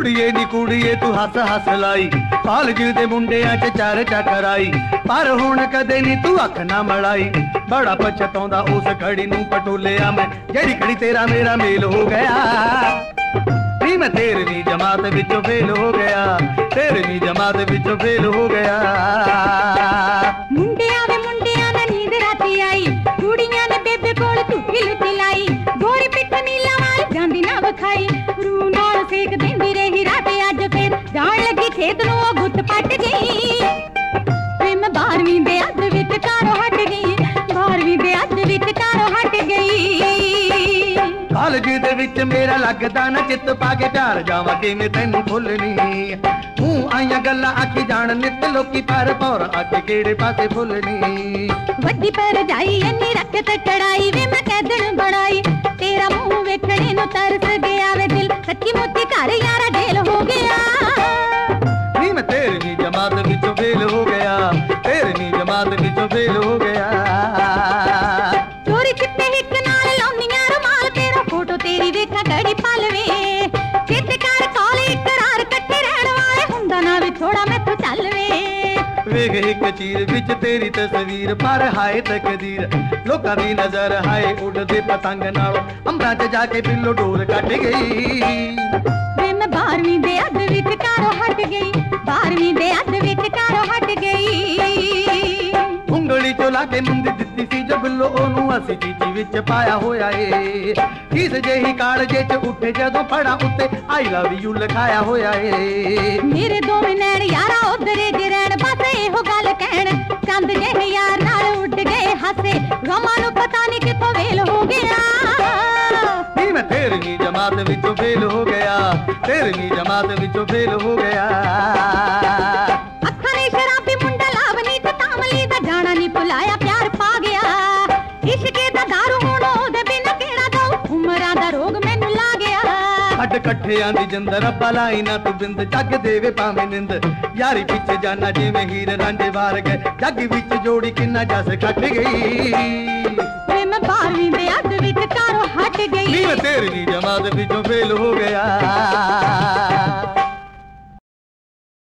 ਕੁੜੀਏ ਨੀ ਕੁੜੀਏ ਤੂੰ ਹੱਸ ਹੱਸ ਲਾਈ, ਕਾਲਜ ਦੇ ਮੁੰਡਿਆਂ 'ਚ ਚਰਚਾ ਕਰਾਈ, ਪਰ ਹੁਣ ਕਦੇ ਨੀ ਤੂੰ ਅੱਖ ਨਾ ਮਲਾਈ। ਬੜਾ ਪਛਤਾਉਂਦਾ ਉਸ ਘੜੀ ਨੂੰ ਪਟੋਲਿਆ ਮੈਂ, ਜਿਹੜੀ ਘੜੀ ਤੇਰਾ ਮੇਰਾ ਮੇਲ ਹੋ ਗਿਆ। ਨੀ ਮੈਂ 13ਵੀਂ ਜਮਾਤ ਵਿੱਚੋਂ ਫੇਲ ਹੋ ਗਿਆ, 13ਵੀਂ ਜਮਾਤ ਵਿੱਚੋਂ ਫੇਲ ਹੋ ਗਿਆ। ਮੁੰਡਿਆਂ ਵੇ ਮੁੰਡਿਆਂ ਨਾਲ ਨੀਂਦ ਰਾਤੀ ਆਈ, ਕੁੜੀਆਂ ਨੇ ਬੇਬੇ ਕੋਲ ਝੂਠੀ ਲੁੱਟੀ ਲਾਈ। ਗੋਰੀ ਪਿੱਠ ਨੀਲਾ ਵਾਲ ਜਾਂਦੀ ਨਾ ਵਿਖਾਈ, ਰੂ ਨਾਲ ਸੇਕ ਦਿੰਦੀ ਰਹੀ ਰਾਤ। ਅੱਜ ਫੇਰ ਜਾਣ ਲੱਗੀ ਖੇਤ ਨੂੰ ਉਹ ਗੁੱਤ ਪੱਟ ਗਈ। ਵੇ ਮੈਂ 12ਵੀਂ ਦੇ ਅੱਧ ਵਿੱਚ ਘਰੋਂ ਹਟ ਗਈ, 12ਵੀਂ ਦੇ ਅੱਧ ਵਿੱਚ ਘਰੋਂ ਹਟ ਗਈ। ਕਾਲਜ ਦੇ ਵਿੱਚ ਮੇਰਾ ਲੱਗਦਾ ਨਾ ਚਿੱਤ ਪਾ ਕੇ ਪਿਆਰ ਜਾਵਾਂ ਕਿਵੇਂ ਤੈਨੂੰ ਭੁੱਲਣੀ। ਮੂੰਹ ਆਈਆਂ ਗੱਲਾਂ ਆਖੀ ਜਾਣ ਨਿੱਤ ਲੋਕੀ, ਪਰ ਪੌਰ ਅੱਗੇ ਕਿਹੜੇ ਪਾਸੇ ਭੁੱਲਣੀ। ਵੱਡੀ ਪਰ ਜਾਈ ਇੰਨੀ ਰੱਖਤ ਚੜਾਈ, ਵੇ ਮੈਂ ਕੈਦਣ ਬਣਾਈ। ਤੇਰਾ ਮੂੰਹ ਵੇਖਣੇ ਨੂੰ ਤਰਸ ਗਿਆ ਵੇ ਦਿਲ, ਸੱਚੀ ਮੁੱਚੀ ਘਰ ਯਾਰਾ ਜੇਲ ਹੋ ਗਿਆ। ਨੀ ਮੈਂ 13ਵੀਂ ਜਮਾਤ ਵਿੱਚੋਂ ਫੇਲ ਹੋ ਗਿਆ, 13ਵੀਂ ਜਮਾਤ ਵਿੱਚੋਂ ਫੇਲ ਹੋ ਗਿਆ। ਚੋਰੀ ਚਿੱਟੇ ਹਿੱਕ ਨਾਲ ਲਾਉਂਦੀਆਂ ਰੁਮਾਲ, ਤੇਰਾ ਫੋਟੋ ਤੇਰੀ ਵੇਖਾ ਘੜੀ ਪਲਵੇ। ਚਿੱਤ ਕਰ ਕਾਲੇ ਇਕਰਾਰ ਇਕੱਠੇ ਰਹਿਣ ਵਾਲੇ, ਹੁੰਦਾ ਨਾ ਵੀ ਥੋੜਾ ਮੈਥੋਂ ਚੱਲ ਵੇ। ਵੇਖ ਇੱਕ ਚੀਰ ਵਿੱਚ ਤੇਰੀ ਤਸਵੀਰ, ਪਰ ਹਾਏ ਤਕਦੀਰ ਲੋਕਾਂ ਦੀ ਨਜ਼ਰ ਹਾਏ ਉੱਡਦੇ ਪਤੰਗ ਨਾਲੋਂ ਅੰਬਰਾਂ 'ਚ ਜਾ ਕੇ ਬਿੱਲੋ ਡੋਰ ਕੱਟ ਗਈ। ਵੇ ਮੈਂ 12ਵੀਂ ਦੇ ਅੱਧ ਵਿੱਚ ਘਰੋਂ ਹਟ ਗਈ, 12ਵੀਂ ਦੇ ਅੱਧ ਵਿੱਚ ਘਰੋਂ ਹਟ ਗਈ। ਉਂਗਲੀ 'ਚੋਂ ਲਾ ਕੇ ਮੁੰਦੀ ਦਿੱਤੀ ਸੀ ਜੋ ਬਿੱਲੋ, ਉਹਨੂੰ ਅਸੀਂ ਚੀਚੀ ਵਿੱਚ ਪਾਇਆ ਹੋਇਆ ਏ। ਕਿਸ ਜਿਹੀ ਕਾਲਜੇ 'ਚ ਉੱਠੇ ਜਦੋਂ ਫੜਾ ਉੱਤੇ ਆਈ ਲਵ ਯੂ ਲਿਖਾਇਆ ਹੋਇਆ ਏ। ਮੇਰੇ ਦੋਵੇਂ ਨੈਣ ਯਾਰਾ ਉਧਰੇ ਜੇ ਰਹਿਣ, ਬਸ ਇਹੋ ਗੱਲ ਕਹਿਣ। ਚੰਦ ਜਿਹੇ ਯਾਰ ਨਾਲ ਉੱਡ ਗਏ ਹਾਸੇ, ਗਮਾਂ ਨੂੰ ਪਤਾ ਨਹੀਂ ਕਿੱਥੋਂ ਵੇਲ ਹੋ ਗਿਆ। ਨੀ ਮੈਂ 13ਵੀਂ ਜਮਾਤ ਵਿੱਚੋਂ ਫੇਲ ਹੋ ਗਿਆ, 13ਵੀਂ ਜਮਾਤ ਵਿੱਚੋਂ ਫੇਲ ਹੋ ਗਿਆ। ਅੱਖਾਂ ਨੇ ਸ਼ਰਾਬੀ ਮੁੰਡਾ ਲਾਵਨੀ ਤੇ ਤਾਮਲੀ ਦਾ ਜਾਣਾ ਨਹੀਂ ਭੁਲਾਇਆ, ਪਿਆਰ ਪਾ ਗਿਆ। ਇਸ਼ਕੇ ਦਾ ਦਾਰੂ ਹੁਣ ਉਹਦੇ ਬਿਨਾਂ ਕਿਹੜਾ ਜਾਊ, ਉਮਰਾਂ ਦਾ ਰੋਗ ਮੈਨੂੰ ਲਾ ਗਿਆ। ਅੱਡ ਇਕੱਠਿਆਂ ਦੀ ਜਿੰਦ ਰੱਬਾ ਲਾਈ ਨਾ ਤੂੰ ਬਿੰਦ, ਜੱਗ ਦੇਵੇ ਭਾਵੇਂ ਨਿੰਦ। ਯਾਰੀ ਪਿੱਛੇ ਜਾਣਾ ਜਿਵੇਂ ਹੀਰ ਰਾਂਝੇ ਵਾਰ ਗਏ, ਜੱਗ ਵਿੱਚ ਜੋੜੀ ਕਿੰਨਾ ਜਸ ਖੱਟ ਗਈ। ਵੇ ਮੈਂ 12ਵੀਂ ਦੇ ਅੱਧ ਵਿੱਚ ਘਰੋਂ ਹਟ ਗਈ, ਨੀ ਮੈਂ 13ਵੀਂ ਜਮਾਤ ਵਿੱਚੋਂ ਫੇਲ ਹੋ ਗਿਆ।